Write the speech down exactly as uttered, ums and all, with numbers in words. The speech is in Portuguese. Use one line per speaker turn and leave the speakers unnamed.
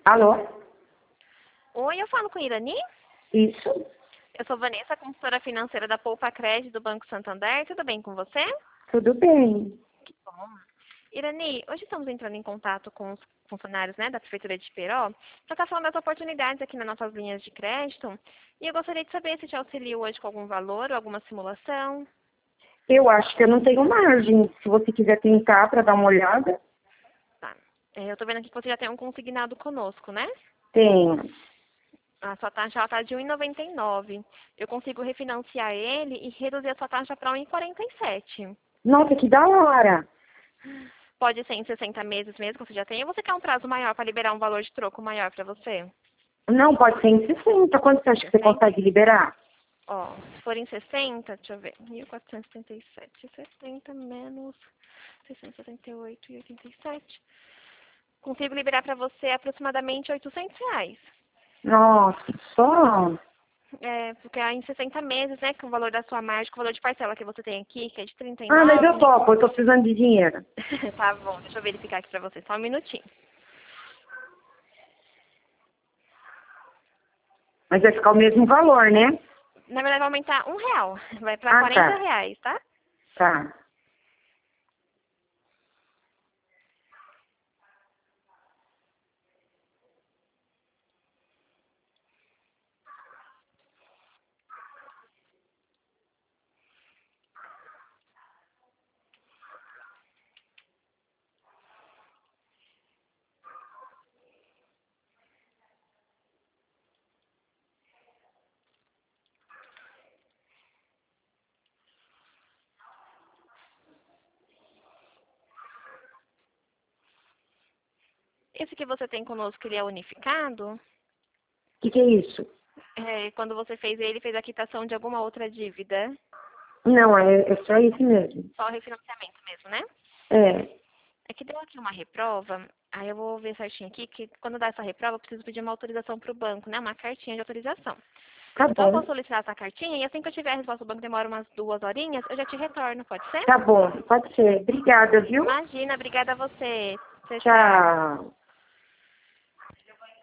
Alô?
Oi, eu falo com a Irani?
Isso?
Eu sou Vanessa, consultora financeira da Poupa Crédito do Banco Santander. Tudo bem com você?
Tudo bem.
Que bom. Irani, hoje estamos entrando em contato com os funcionários, né, da Prefeitura de Peró para estar falando das oportunidades aqui nas nossas linhas de crédito. E eu gostaria de saber se te auxilio hoje com algum valor ou alguma simulação.
Eu acho que eu não tenho margem. Se você quiser tentar para dar uma olhada,
Tá. É, eu estou vendo aqui que você já tem um consignado conosco, né?
tenho.
A sua taxa está de um vírgula noventa e nove. Eu consigo refinanciar ele e reduzir a sua taxa para um vírgula quarenta e sete.
Nossa, que da hora.
Pode ser em sessenta meses mesmo que você já tem, ou você quer um prazo maior para liberar um valor de troco maior para você?
Não, pode ser em sessenta. Quanto você acha que você
sessenta?
consegue liberar?
Ó, se for em sessenta, deixa eu ver, mil quatrocentos e setenta e sete, sessenta menos seiscentos e setenta e oito e oitenta e sete. Consigo liberar para você aproximadamente oitocentos reais.
Nossa, só?
É, porque é em sessenta meses, né, que o valor da sua margem, que o valor de parcela que você tem aqui, que é de trinta e
Ah, mas eu
nove.
topo, eu tô precisando de dinheiro.
Tá bom, deixa eu verificar aqui para você, só um minutinho.
Mas vai ficar o mesmo valor, né?
Na verdade, vai aumentar um real, vai para
Ah,
quarenta
tá.
reais, tá?
Tá.
Esse que você tem conosco, ele é unificado.
O que, que é isso?
É, quando você fez ele, fez a quitação de alguma outra dívida.
Não, é, é só isso mesmo.
Só o refinanciamento mesmo, né?
É.
É que deu aqui uma reprova, aí eu vou ver certinho aqui, que quando dá essa reprova, eu preciso pedir uma autorização para o banco, né? Uma cartinha de autorização.
Tá
Então eu vou
bom.
solicitar essa cartinha e assim que eu tiver a resposta do banco, demora umas duas horinhas, eu já te retorno, pode ser?
Tá bom, pode ser. Obrigada, viu?
Imagina, obrigada a você. Tchau, tchau.
Tchau.